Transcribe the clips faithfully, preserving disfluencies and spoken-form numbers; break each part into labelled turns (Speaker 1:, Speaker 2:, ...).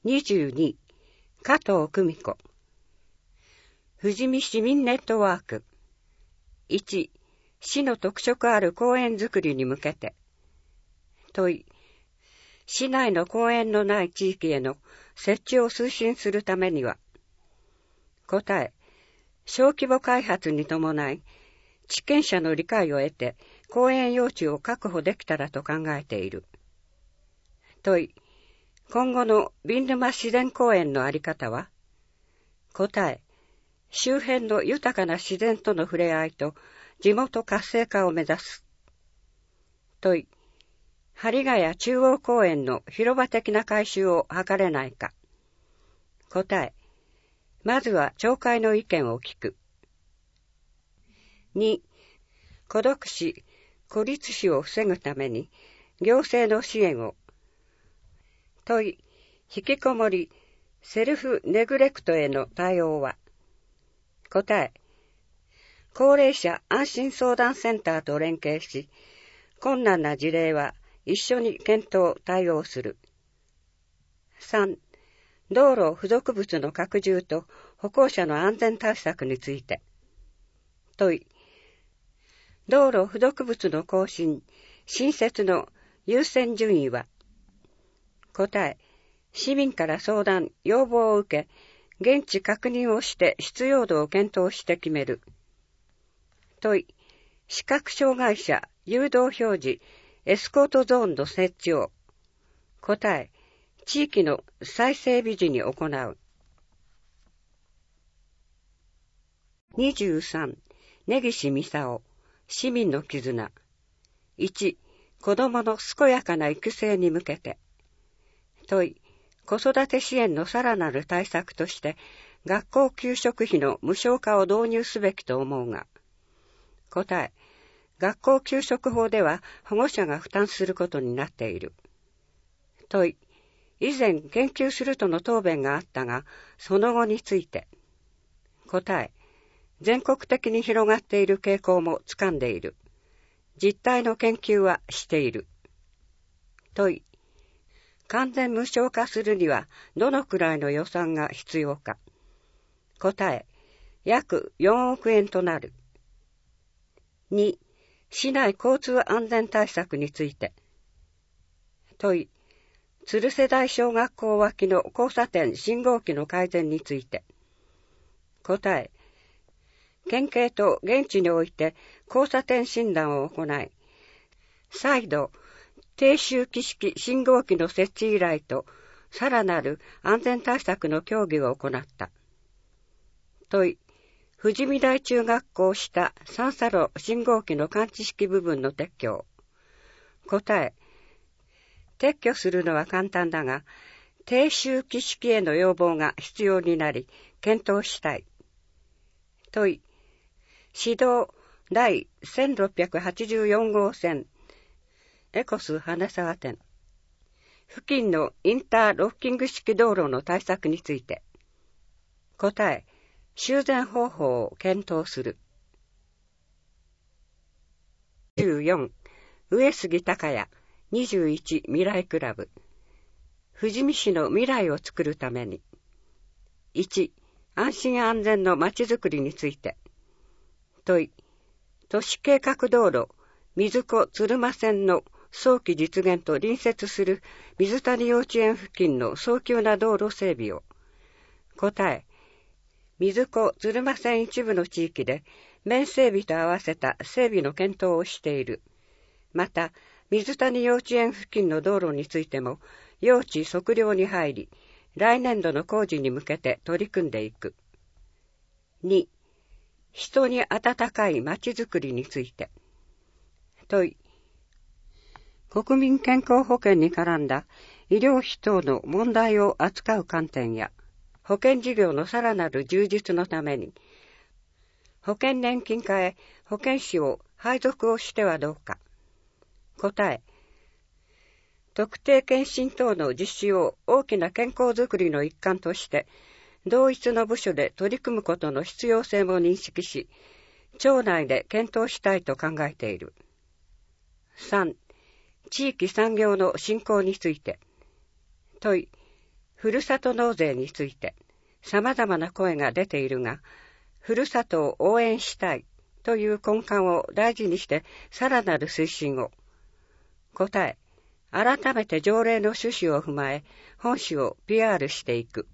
Speaker 1: にじゅうに、加藤久美子。富士見市民ネットワーク。いち、市の特色ある公園づくりに向けて。問い、市内の公園のない地域への設置を推進するためには。答え、小規模開発に伴い、地権者の理解を得て公園用地を確保できたらと考えている。問い、今後のビン沼自然公園のあり方は。答え、周辺の豊かな自然との触れ合いと地元活性化を目指す。問い、針ヶ谷中央公園の広場的な改修を図れないか。答え、まずは町会の意見を聞く。に、孤独死、孤立死を防ぐために行政の支援を。問い、引きこもり、セルフネグレクトへの対応は。答え、高齢者安心相談センターと連携し、困難な事例は一緒に検討対応する。さん、道路付属物の拡充と歩行者の安全対策について。問い、道路付属物の更新、新設の優先順位は。答え、市民から相談、要望を受け、現地確認をして必要度を検討して決める。問い、視覚障害者誘導表示、エスコートゾーンの設置を。答え、地域の再整備時に行う。にじゅうさん、根岸美沙市民の絆。いち、子どもの健やかな育成に向けて。問い、子育て支援のさらなる対策として、学校給食費の無償化を導入すべきと思うが。答え、学校給食法では保護者が負担することになっている。問い、以前研究するとの答弁があったが、その後について。答え、全国的に広がっている傾向もつかんでいる。実態の研究はしている。問い、完全無償化するにはどのくらいの予算が必要か。答え、約よんおくえんとなる。に、市内交通安全対策について。問い、鶴世代小学校脇の交差点信号機の改善について。答え、県警と現地において交差点診断を行い、再度、低周期式信号機の設置依頼と、さらなる安全対策の協議を行った。問い、富士見台中学校下三叉路信号機の感知式部分の撤去。答え、撤去するのは簡単だが、低周期式への要望が必要になり、検討したい。問い、市道第せんろっぴゃくはちじゅうよん号線、エコス花沢店付近のインターロッキング式道路の対策について。答え、修繕方法を検討する。じゅうよん、上杉隆也にじゅういち未来クラブ。富士見市の未来を作るために。いち、安心安全のまちづくりについて。問い、都市計画道路水子鶴間線の早期実現と隣接する水谷幼稚園付近の早急な道路整備を。答え、水子鶴間線一部の地域で面整備と合わせた整備の検討をしている。また、水谷幼稚園付近の道路についても用地測量に入り、来年度の工事に向けて取り組んでいく。に、人に温かいまちづくりについて。問い、国民健康保険に絡んだ医療費等の問題を扱う観点や、保険事業のさらなる充実のために、保険年金課へ保険士を配属をしてはどうか。答え、特定健診等の実施を大きな健康づくりの一環として、同一の部署で取り組むことの必要性も認識し、庁内で検討したいと考えている。さん、地域産業の振興について。問い、 ふるさと納税について様々な声が出ているが、ふるさとを応援したいという根幹を大事にしてさらなる推進を。答え、改めて条例の趣旨を踏まえ、本誌を ピーアール していく。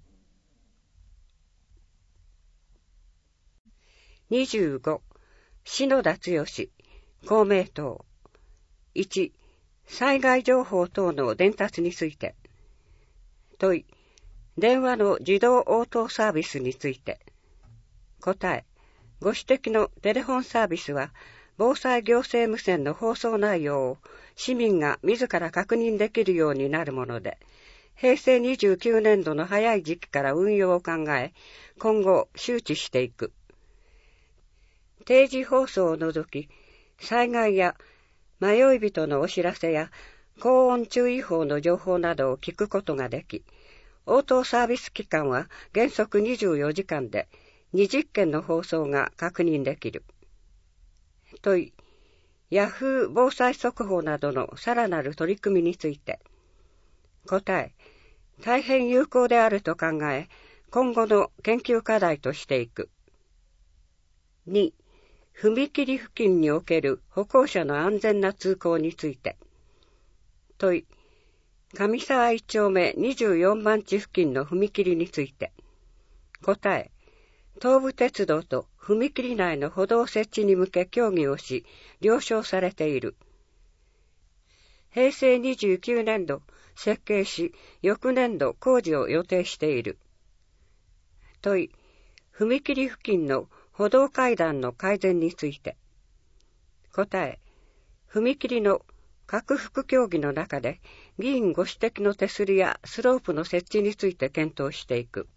Speaker 1: にじゅうご、篠田剛、公明党。いち、災害情報等の伝達について。問い、電話の自動応答サービスについて。答え、ご指摘のテレフォンサービスは、防災行政無線の放送内容を市民が自ら確認できるようになるもので、へいせいにじゅうきゅうねんどの早い時期から運用を考え、今後周知していく。定時放送を除き、災害や迷い人のお知らせや高温注意報の情報などを聞くことができ、応答サービス期間は原則にじゅうよじかんでにじゅっけんの放送が確認できる。問い、ヤフー防災速報などのさらなる取り組みについて。答え、大変有効であると考え、今後の研究課題としていく。に、踏切付近における歩行者の安全な通行について。問い、上沢一丁目にじゅうよんばん地付近の踏切について。答え、東武鉄道と踏切内の歩道設置に向け協議をし、了承されている。へいせいにじゅうきゅうねんど設計し、翌年度工事を予定している。問い、踏切付近の歩道階段の改善について。答え、踏切の拡幅協議の中で、議員ご指摘の手すりやスロープの設置について検討していく。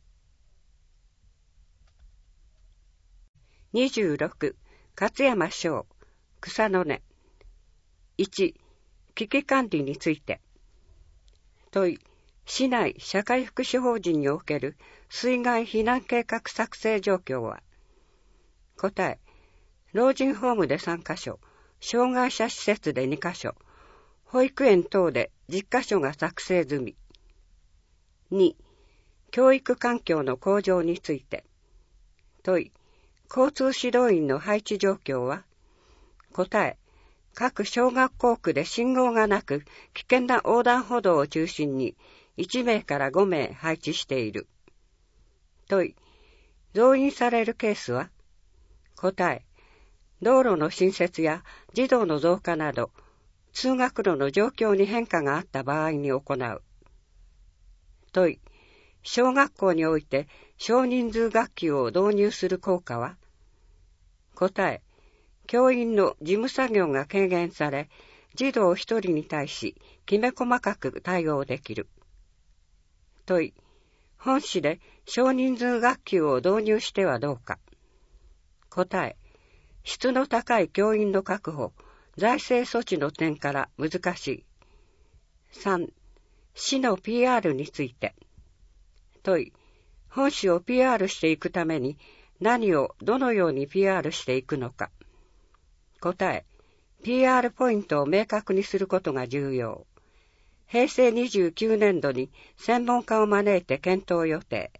Speaker 1: にじゅうろく、勝山翔、草の根。いち、危機管理について。問い、市内社会福祉法人における水害避難計画作成状況は。答え、老人ホームでさんかしょ、障害者施設でにかしょ、保育園等でじっかしょが作成済み。に、教育環境の向上について。問い、交通指導員の配置状況は。答え、各小学校区で信号がなく危険な横断歩道を中心にいちめいからごめい配置している。問い、増員されるケースは。答え、道路の新設や児童の増加など、通学路の状況に変化があった場合に行う。問い、小学校において少人数学級を導入する効果は。答え、教員の事務作業が軽減され、児童一人に対しきめ細かく対応できる。問い、本市で少人数学級を導入してはどうか。答え、質の高い教員の確保、財政措置の点から難しい。さん、市の ピーアール について。問い、本市を ピーアール していくために何をどのように ピーアール していくのか。答え、ピーアール ポイントを明確にすることが重要。へいせいにじゅうきゅうねんどに専門家を招いて検討予定。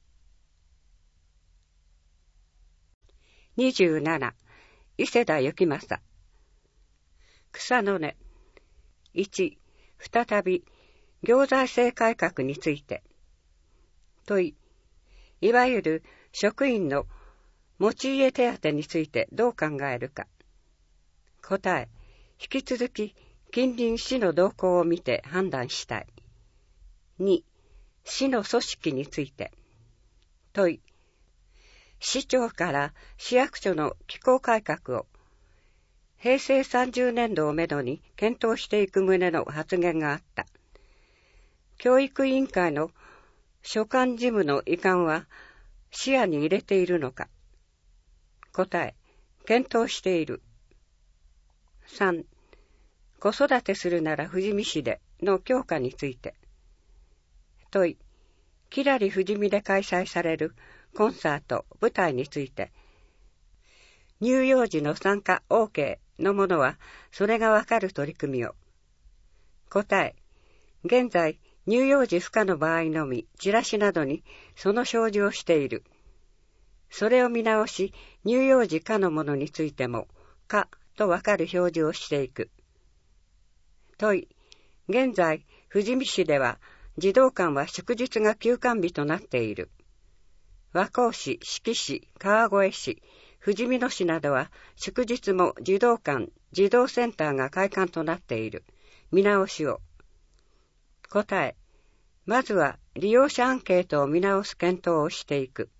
Speaker 1: にじゅうなな、伊勢田幸正。草の根。いち、再び、行財政改革について。問い、いわゆる職員の持ち家手当についてどう考えるか。答え、引き続き近隣市の動向を見て判断したい。に、市の組織について。問い、市長から市役所の機構改革をへいせいさんじゅうねんどをめどに検討していく旨の発言があった。教育委員会の所管事務の移管は視野に入れているのか。答え、検討している。さん、子育てするなら富士見市での強化について。問い、きらり富士見で開催されるコンサート、舞台について。乳幼児の参加 オーケー のものは、それがわかる取り組みを。答え、現在、 乳幼児不可の場合のみ、チラシなどにその表示をしている。それを見直し、乳幼児可のものについても、可とわかる表示をしていく。問い、現在、富士見市では、児童館は祝日が休館日となっている。和光市、志木市、川越市、富士見野市などは、祝日も児童館、児童センターが開館となっている。見直しを。答え、まずは利用者アンケートを見直す検討をしていく。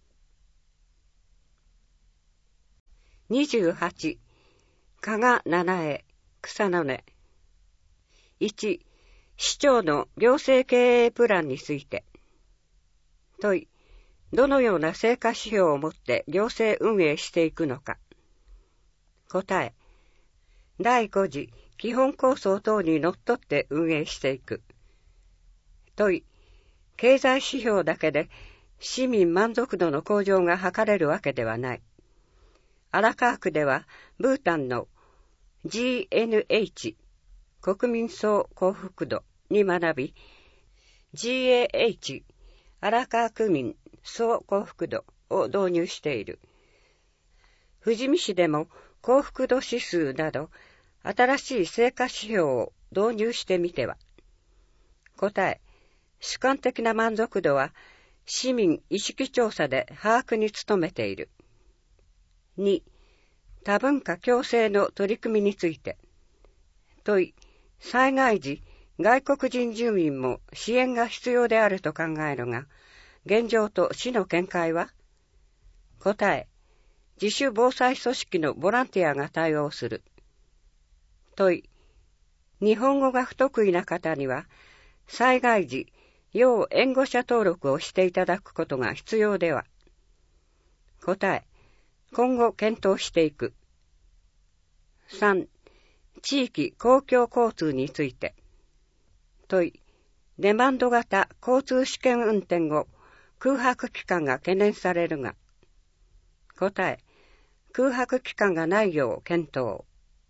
Speaker 1: にじゅうはち、加賀七重、草の根。いち、市長の行政経営プランについて。問い、どのような成果指標をもって行政運営していくのか。答え、だいご次基本構想等にのっとって運営していく。問い、経済指標だけで市民満足度の向上が図れるわけではない。荒川区ではブータンの ジーエヌエイチ 国民総幸福度に学び ジーエーエイチ 荒川区民総幸福度を導入している。富士見市でも幸福度指数など新しい成果指標を導入してみては。答え、主観的な満足度は市民意識調査で把握に努めている。に、多文化共生の取り組みについて。問い、災害時、外国人住民も支援が必要であると考えるが、現状と市の見解は？答え、自主防災組織のボランティアが対応する。問い、日本語が不得意な方には、災害時、要援護者登録をしていただくことが必要では。答え、今後検討していく。さん、地域公共交通について。問い、デマンド型交通試験運転後、空白期間が懸念されるが。答え、空白期間がないよう検討。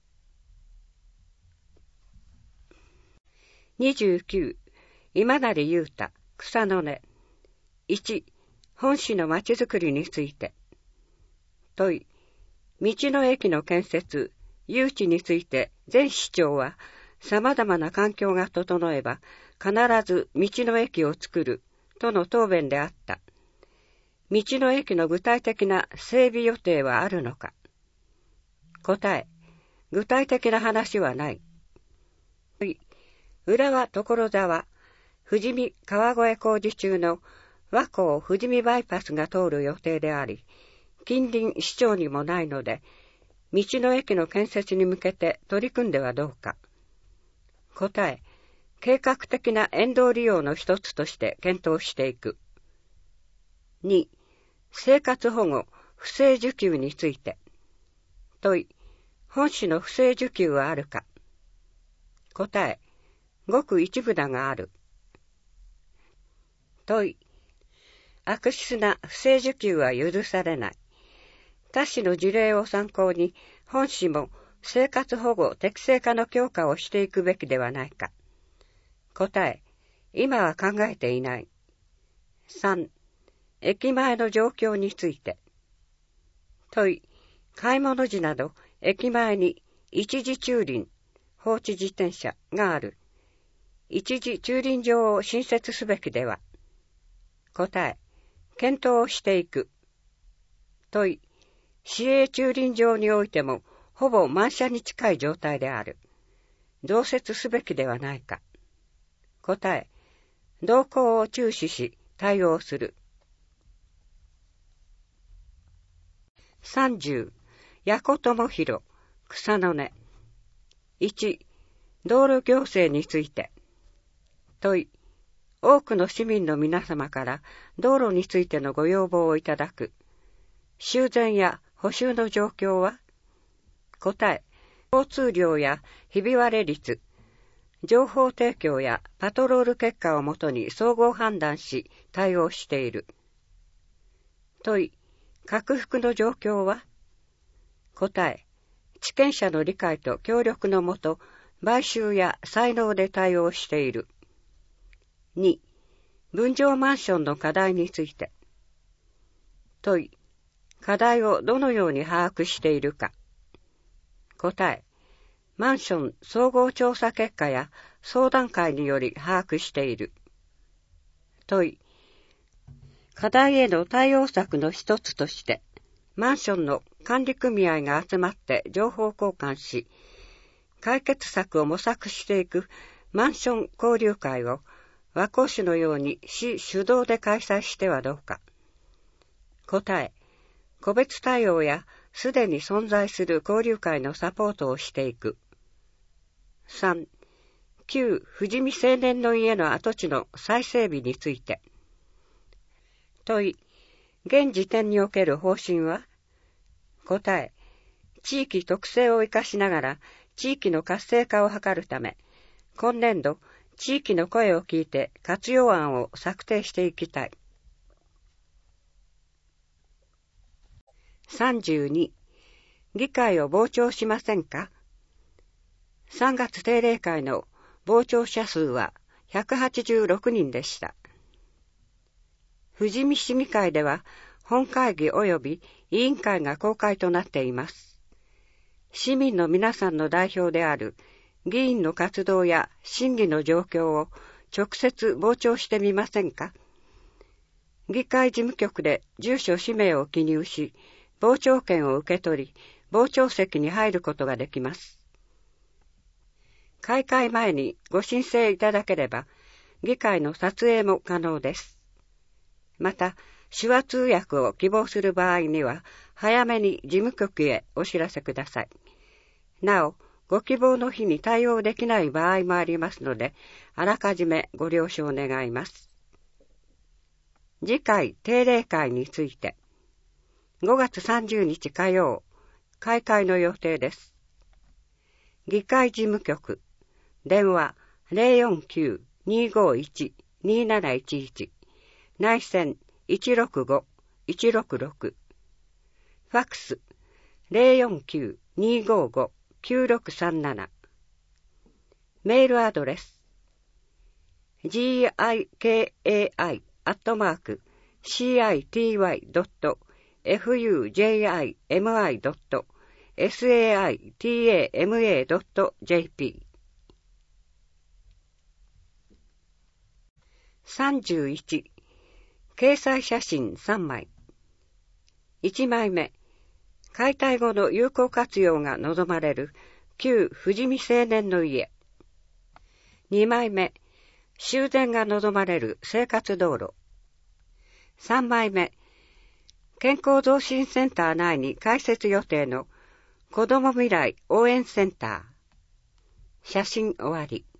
Speaker 1: にじゅうきゅう、今成雄太、草の根。いち、本市のまちづくりについて。問い、道の駅の建設、誘致について前市長は様々な環境が整えば必ず道の駅を作るとの答弁であった。道の駅の具体的な整備予定はあるのか。答え、具体的な話はない。浦和所沢、富士見川越工事中の和光富士見バイパスが通る予定であり、近隣市町にもないので、道の駅の建設に向けて取り組んではどうか。答え、計画的な沿道利用の一つとして検討していく。に、生活保護、不正受給について。問い、本市の不正受給はあるか。答え、ごく一部だがある。問い、悪質な不正受給は許されない。他市の事例を参考に、本市も生活保護適正化の強化をしていくべきではないか。答え、今は考えていない。さん、駅前の状況について。問い、買い物時など駅前に一時駐輪、放置自転車がある。一時駐輪場を新設すべきでは。答え、検討をしていく。問い、市営駐輪場においてもほぼ満車に近い状態である。増設すべきではないか。答え、動向を注視し対応する。さんじゅう、矢古智弘、草の根。いち、道路行政について。問い、多くの市民の皆様から道路についてのご要望をいただく。修繕や補修の状況は？答え、交通量やひび割れ率、情報提供やパトロール結果をもとに総合判断し対応している。問い、拡幅の状況は？答え、地権者の理解と協力のもと、買収や再納で対応している。 に、分譲マンションの課題について。問い、課題をどのように把握しているか。答え、マンション総合調査結果や相談会により把握している。問い、課題への対応策の一つとして、マンションの管理組合が集まって情報交換し、解決策を模索していくマンション交流会を和光市のように市主導で開催してはどうか。答え、個別対応やすでに存在する交流会のサポートをしていく。さん. 旧富士見青年の家の跡地の再整備について。問い、現時点における方針は？答え、地域特性を生かしながら地域の活性化を図るため、今年度、地域の声を聞いて活用案を策定していきたい。さんじゅうに. 議会を傍聴しませんか？さんがつ定例会の傍聴者数はひゃくはちじゅうろくにんでした。富士見市議会では本会議及び委員会が公開となっています。市民の皆さんの代表である議員の活動や審議の状況を直接傍聴してみませんか？議会事務局で住所氏名を記入し、傍聴券を受け取り、傍聴席に入ることができます。開会前にご申請いただければ、議会の撮影も可能です。また、手話通訳を希望する場合には、早めに事務局へお知らせください。なお、ご希望の日に対応できない場合もありますので、あらかじめご了承願います。次回定例会について、ごがつさんじゅうにち火曜、開会の予定です。議会事務局、電話 ゼロよんきゅう にーごーいち にーなないちいち、内線 いちろくご いちろくろく、ファックス ゼロよんきゅう にーごーご きゅうろくさんなな、メールアドレス ジーアイケーエーアイ アットマーク シーアイティーワイ ドット エフユージェイアイエムアイ ドット サイタ ドット ジェーピー。 さんじゅういち. 掲載写真さんまい。いちまいめ、解体後の有効活用が望まれる旧富士見青年の家。にまいめ、修繕が望まれる生活道路。さんまいめ、健康増進センター内に開設予定の子ども未来応援センター。写真終わり。